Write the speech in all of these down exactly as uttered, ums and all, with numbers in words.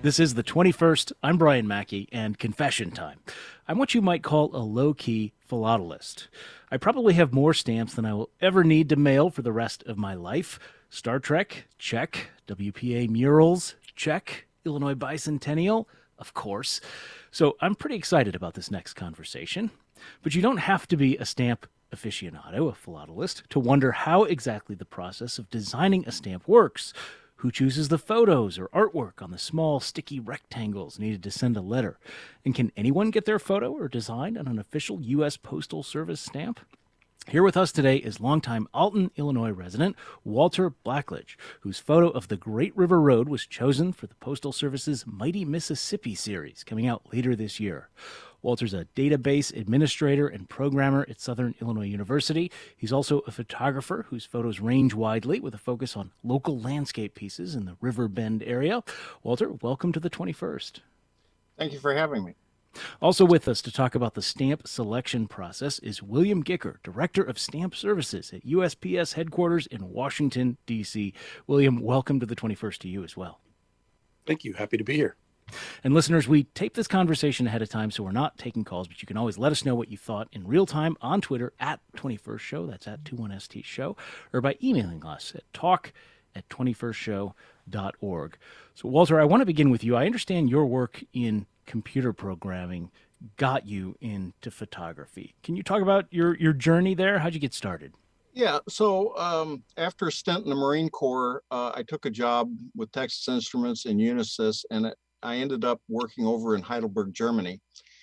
This is the twenty-first. I'm Brian Mackey, and confession time. I'm what you might call a low-key philatelist. I probably have more stamps than I will ever need to mail for the rest of my life. Star Trek, check. W P A murals, check. Illinois Bicentennial, of course. So I'm pretty excited about this next conversation. But you don't have to be a stamp aficionado, a philatelist, to wonder how exactly the process of designing a stamp works. Who chooses the photos or artwork on the small, sticky rectangles needed to send a letter? And can anyone get their photo or design on an official U S Postal Service stamp? Here with us today is longtime Alton, Illinois resident Walter Blackledge, whose photo of the Great River Road was chosen for the Postal Service's Mighty Mississippi series coming out later this year. Walter's a database administrator and programmer at Southern Illinois University. He's also a photographer whose photos range widely with a focus on local landscape pieces in the River Bend area. Walter, welcome to the twenty-first. Thank you for having me. Also with us to talk about the stamp selection process is William Gicker, Director of Stamp Services at U S P S headquarters in Washington, D C William, welcome to the twenty-first to you as well. Thank you. Happy to be here. And listeners, we tape this conversation ahead of time, so we're not taking calls, but you can always let us know what you thought in real time on Twitter at twenty-first show, that's at twenty-one S T show, or by emailing us at talk at twenty-first show dot org. So, Walter, I want to begin with you. I understand your work in computer programming got you into photography. Can you talk about your, your journey there? How'd you get started? Yeah, so um, after a stint in the Marine Corps, uh, I took a job with Texas Instruments and Unisys, and it, I ended up working over in Heidelberg, Germany.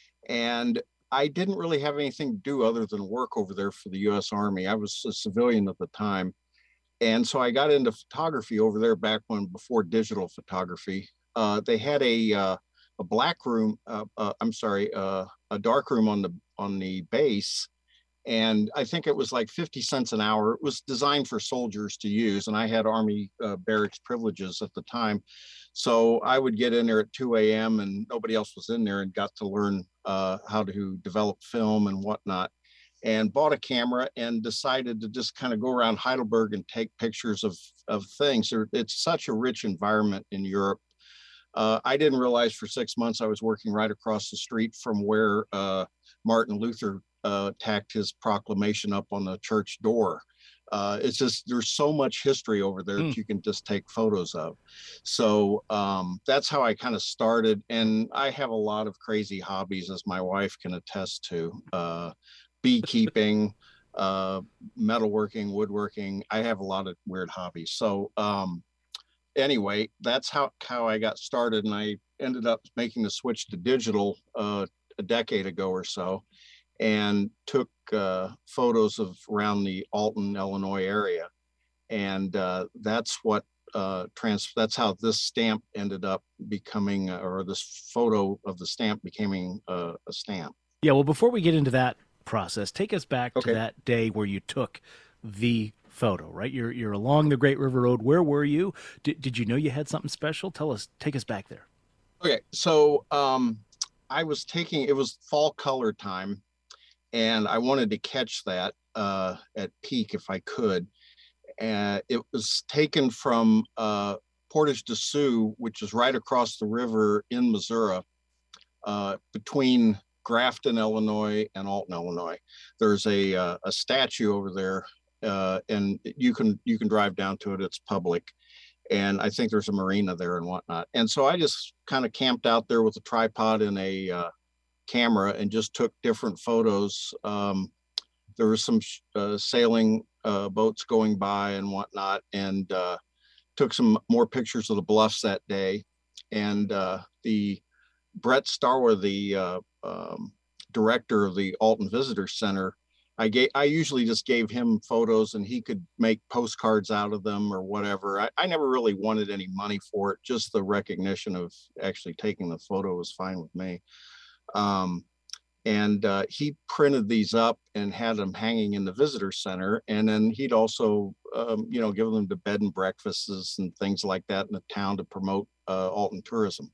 And I didn't really have anything to do other than work over there for the U S Army. I was a civilian at the time. And so I got into photography over there back when, before digital photography. Uh, they had a uh, a black room, uh, uh, I'm sorry, uh, a dark room on the on the base. And I think it was like fifty cents an hour. It was designed for soldiers to use. And I had Army uh, barracks privileges at the time. So I would get in there at two a.m. and nobody else was in there, and got to learn uh, how to develop film and whatnot, and bought a camera and decided to just kind of go around Heidelberg and take pictures of, of things. It's such a rich environment in Europe. Uh, I didn't realize for six months I was working right across the street from where uh, Martin Luther uh, tacked his proclamation up on the church door. Uh, it's just, there's so much history over there mm. that you can just take photos of. So um, that's how I kind of started. And I have a lot of crazy hobbies, as my wife can attest to. Uh, beekeeping, uh, metalworking, woodworking. I have a lot of weird hobbies. So um, anyway, that's how, how I got started. And I ended up making the switch to digital uh, a decade ago or so, and took uh, photos of around the Alton, Illinois area. And uh, that's what uh, trans. That's how this stamp ended up becoming, uh, or this photo of the stamp becoming uh, a stamp. Yeah, well, before we get into that process, take us back okay. to that day where you took the photo, right? You're you're along the Great River Road. Where were you? Did, did you know you had something special? Tell us, take us back there. Okay, so um, I was taking, it was fall color time, and I wanted to catch that uh, at peak if I could. And it was taken from uh, Portage de Sioux, which is right across the river in Missouri, uh, between Grafton, Illinois and Alton, Illinois. There's a uh, a statue over there, uh, and you can you can drive down to it. It's public, and I think there's a marina there and whatnot. And so I just kind of camped out there with a tripod and a uh, camera and just took different photos. Um, there were some uh, sailing uh, boats going by and whatnot, and uh, took some more pictures of the bluffs that day. And uh, the Brett Starwer, the uh, um, director of the Alton Visitor Center, I gave, I usually just gave him photos and he could make postcards out of them or whatever. I, I never really wanted any money for it. Just the recognition of actually taking the photo was fine with me. Um, and uh, he printed these up and had them hanging in the visitor center. And then he'd also, um, you know, give them to bed and breakfasts and things like that in the town to promote uh, Alton tourism.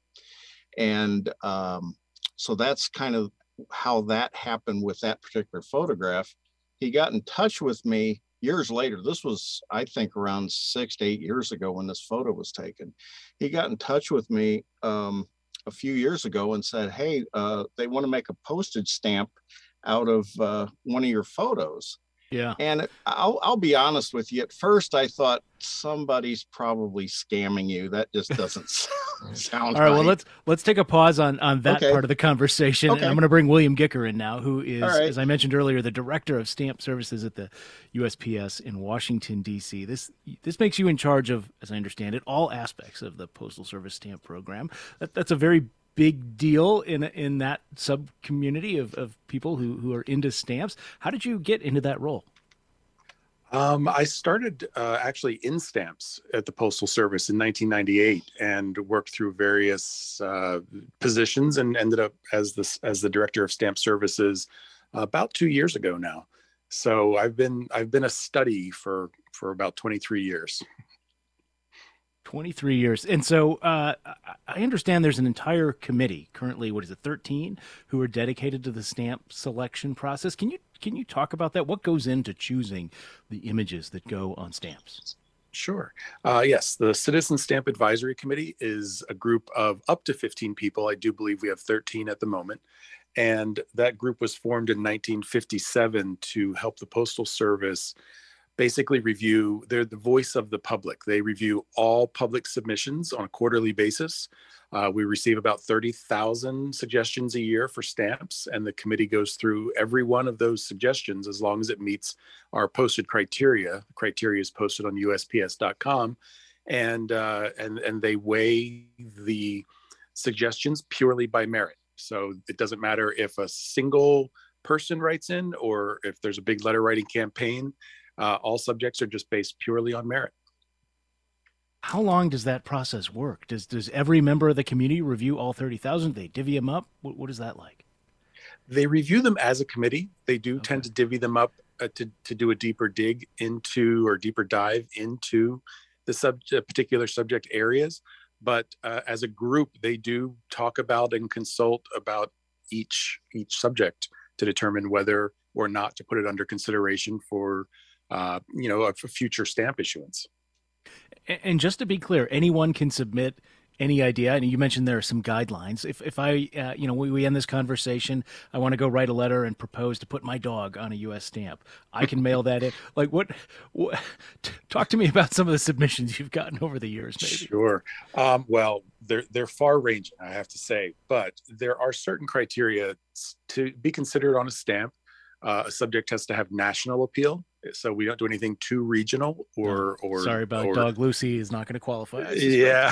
And um, so that's kind of how that happened with that particular photograph. He got in touch with me years later, this was, I think, around six to eight years ago when this photo was taken. He got in touch with me um, a few years ago and said, hey, uh, they want to make a postage stamp out of uh, one of your photos. Yeah. And I'll, I'll be honest with you. At first, I thought somebody's probably scamming you. That just doesn't sound All right. right. Well, let's let's take a pause on on that Okay. part of the conversation. Okay. And I'm going to bring William Gicker in now, who is, All right. as I mentioned earlier, the director of stamp services at the U S P S in Washington, D C. This this makes you in charge of, as I understand it, all aspects of the Postal Service stamp program. That, that's a very big deal in in that sub community of, of people who, who are into stamps. How did you get into that role? Um, I started uh, actually in stamps at the Postal Service in nineteen ninety-eight and worked through various uh, positions and ended up as the as the director of stamp services about two years ago now. So I've been I've been a study for for about twenty-three years. twenty-three years. And so uh, I understand there's an entire committee currently, what is it, thirteen, who are dedicated to the stamp selection process. Can you can you talk about that? What goes into choosing the images that go on stamps? Sure. Uh, yes, the Citizen Stamp Advisory Committee is a group of up to fifteen people. I do believe we have thirteen at the moment. And that group was formed in nineteen fifty-seven to help the Postal Service basically review, they're the voice of the public. They review all public submissions on a quarterly basis. Uh, we receive about thirty thousand suggestions a year for stamps, and the committee goes through every one of those suggestions as long as it meets our posted criteria. The criteria is posted on U S P S dot com, and, uh, and, and they weigh the suggestions purely by merit. So it doesn't matter if a single person writes in or if there's a big letter writing campaign. Uh, all subjects are just based purely on merit. How long does that process work? Does does every member of the community review all thirty thousand? They divvy them up? What, what is that like? They review them as a committee. They do Okay. tend to divvy them up uh, to, to do a deeper dig into or deeper dive into the sub, uh, particular subject areas. But uh, as a group, they do talk about and consult about each each subject to determine whether or not to put it under consideration for, uh, you know, a, a future stamp issuance. And just to be clear, anyone can submit any idea. And you mentioned there are some guidelines. If if I, uh, you know, we, we end this conversation, I want to go write a letter and propose to put my dog on a U S stamp. I can mail that in. Like what, what? Talk to me about some of the submissions you've gotten over the years, maybe. Sure. Um, well, they're they're far ranging, I have to say, but there are certain criteria to be considered on a stamp. Uh, a subject has to have national appeal, so we don't do anything too regional or or. Sorry about or, Dog Lucy is not going to qualify. I suspect. Yeah.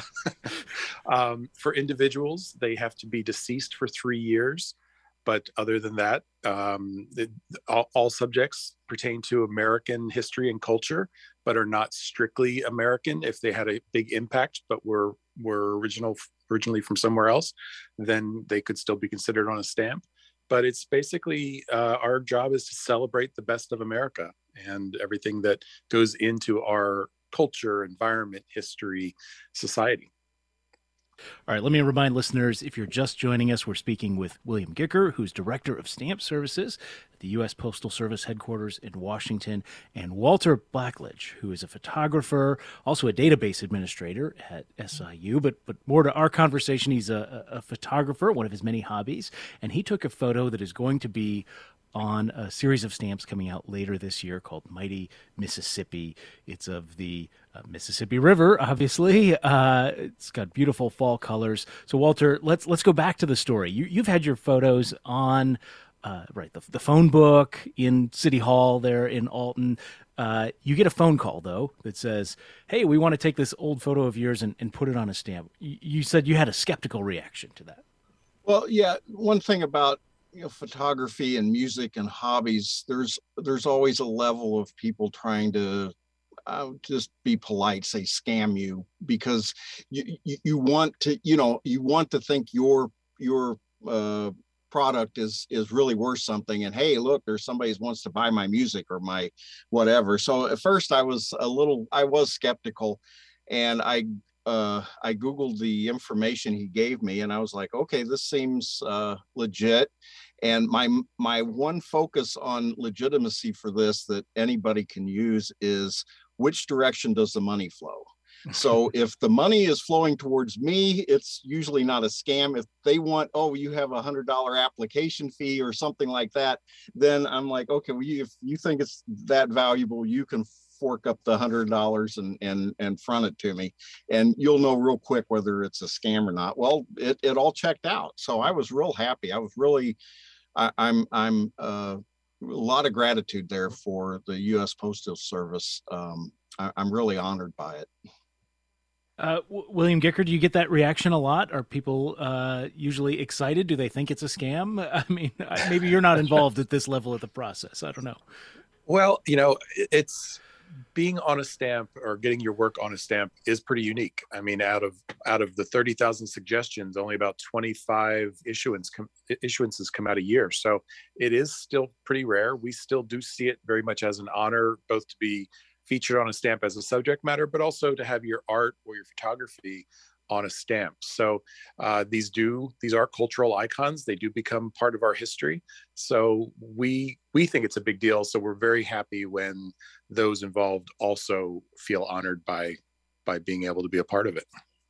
um, for individuals, they have to be deceased for three years. But other than that, um, it, all, all subjects pertain to American history and culture, but are not strictly American. If they had a big impact, but were were original originally from somewhere else, then they could still be considered on a stamp. But it's basically uh, our job is to celebrate the best of America and everything that goes into our culture, environment, history, society. All right, let me remind listeners, if you're just joining us, we're speaking with William Gicker, who's Director of Stamp Services at the U S Postal Service headquarters in Washington, and Walter Blackledge, who is a photographer, also a database administrator at S I U. But but more to our conversation, he's a, a photographer, one of his many hobbies, and he took a photo that is going to be on a series of stamps coming out later this year called Mighty Mississippi. It's of the uh, Mississippi River, obviously. Uh, it's got beautiful fall colors. So, Walter, let's let's go back to the story. You, you've had your photos on, uh, right, the, the phone book in City Hall there in Alton. Uh, you get a phone call, though, that says, hey, we want to take this old photo of yours and, and put it on a stamp. You, you said you had a skeptical reaction to that. Well, yeah, one thing about you know, photography and music and hobbies, there's there's always a level of people trying to uh, just be polite, say scam you, because you, you you want to you know you want to think your your uh, product is is really worth something, and hey, look, there's somebody who wants to buy my music or my whatever. So at first I was a little I was skeptical, and I. Uh, I Googled the information he gave me and I was like, okay, this seems uh, legit. And my my one focus on legitimacy for this that anybody can use is, which direction does the money flow? So if the money is flowing towards me, it's usually not a scam. If they want, oh, you have a hundred dollar application fee or something like that, then I'm like, okay, well, you, if you think it's that valuable, you can fork up the hundred dollars and and and front it to me, and you'll know real quick whether it's a scam or not. Well, it it all checked out, so I was real happy. I was really, I, I'm I'm uh, a lot of gratitude there for the U S Postal Service. Um, I, I'm really honored by it. Uh, w- William Gicker, do you get that reaction a lot? Are people uh, usually excited? Do they think it's a scam? I mean, maybe you're not involved at this level of the process. I don't know. Well, you know, it's being on a stamp or getting your work on a stamp is pretty unique. I mean, out of out of the thirty thousand suggestions, only about twenty-five issuance com- issuances come out a year. So it is still pretty rare. We still do see it very much as an honor, both to be featured on a stamp as a subject matter, but also to have your art or your photography on a stamp. So uh, these do, these are cultural icons. They do become part of our history. So we, we think it's a big deal. So we're very happy when those involved also feel honored by, by being able to be a part of it.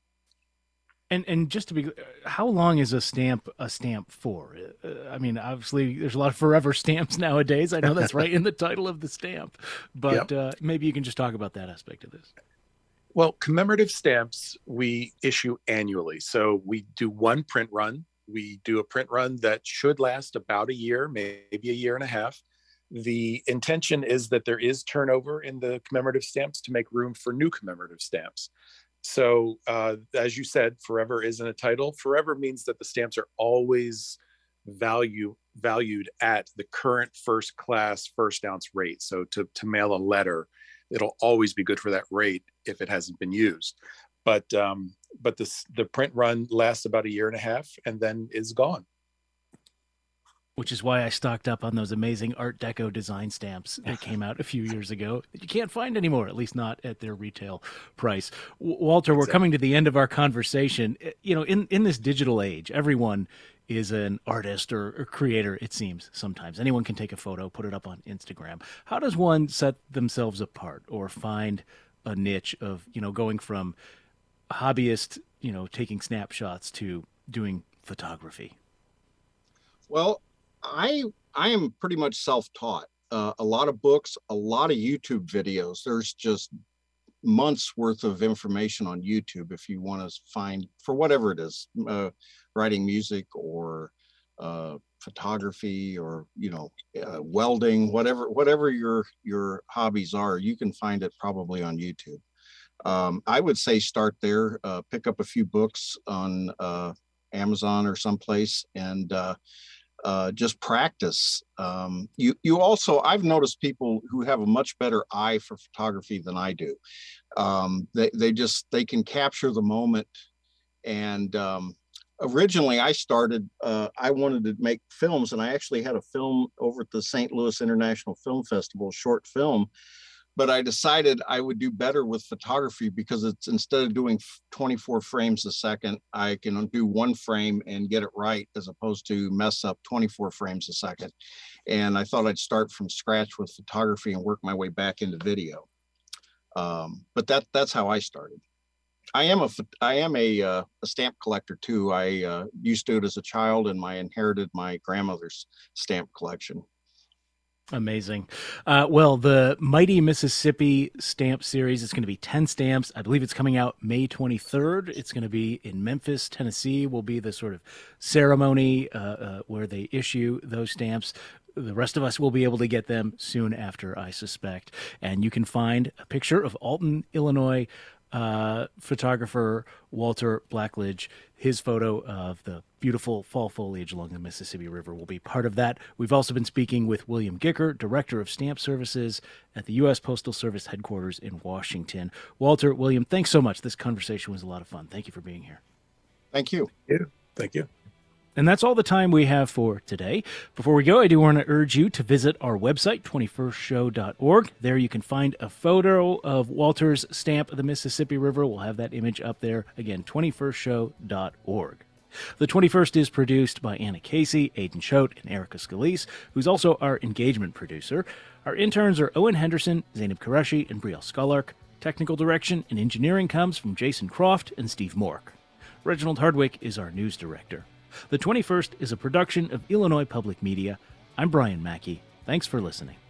And and just to be, how long is a stamp a stamp for? Uh, I mean, obviously, there's a lot of forever stamps nowadays. I know that's right in the title of the stamp, but yep. uh, maybe you can just talk about that aspect of this. Well, commemorative stamps we issue annually. So we do one print run. We do a print run that should last about a year, maybe a year and a half. The intention is that there is turnover in the commemorative stamps to make room for new commemorative stamps. So uh, as you said, forever isn't a title. Forever means that the stamps are always value valued at the current first class, first ounce rate. So to, to mail a letter, it'll always be good for that rate if it hasn't been used. But um, but this, the print run lasts about a year and a half and then is gone. Which is why I stocked up on those amazing Art Deco design stamps that came out a few years ago that you can't find anymore, at least not at their retail price. W- Walter, we're coming to the end of our conversation. You know, in, in this digital age, everyone is an artist or, or creator, it seems, sometimes. Anyone can take a photo, put it up on Instagram. How does one set themselves apart or find a niche of, you know, going from a hobbyist, you know, taking snapshots to doing photography? Well, I I am pretty much self-taught. Uh, a lot of books, a lot of YouTube videos. There's just months worth of information on YouTube if you want to find, for whatever it is, uh, writing music or uh, photography or, you know, uh, welding, whatever whatever your your hobbies are, you can find it probably on YouTube. Um, I would say start there, uh, pick up a few books on uh, Amazon or someplace, and uh, Uh, just practice. Um, you you also, I've noticed people who have a much better eye for photography than I do. Um, they they just they can capture the moment. And um, originally, I started. Uh, I wanted to make films, and I actually had a film over at the Saint Louis International Film Festival, short film. But I decided I would do better with photography because it's, instead of doing twenty-four frames a second, I can do one frame and get it right as opposed to mess up twenty-four frames a second. And I thought I'd start from scratch with photography and work my way back into video. Um, but that that's how I started. I am a I am a, uh, a stamp collector too. I uh, used to it as a child, and I inherited my grandmother's stamp collection. Amazing. Uh, well, the Mighty Mississippi Stamp Series is going to be ten stamps. I believe it's coming out May twenty-third. It's going to be in Memphis, Tennessee, will be the sort of ceremony uh, uh, where they issue those stamps. The rest of us will be able to get them soon after, I suspect. And you can find a picture of Alton, Illinois uh, photographer Walter Blackledge. His photo of the beautiful fall foliage along the Mississippi River will be part of that. We've also been speaking with William Gicker, Director of Stamp Services at the U S Postal Service headquarters in Washington. Walter, William, thanks so much. This conversation was a lot of fun. Thank you for being here. Thank you. Yeah, thank you. And that's all the time we have for today. Before we go, I do want to urge you to visit our website, twenty-first show dot org. There you can find a photo of Walter's stamp of the Mississippi River. We'll have that image up there. Again, twenty-first show dot org. The twenty-first is produced by Anna Casey, Aidan Choate, and Erica Scalise, who's also our engagement producer. Our interns are Owen Henderson, Zainab Qureshi, and Brielle Skullark. Technical direction and engineering comes from Jason Croft and Steve Mork. Reginald Hardwick is our news director. The twenty-first is a production of Illinois Public Media. I'm Brian Mackey. Thanks for listening.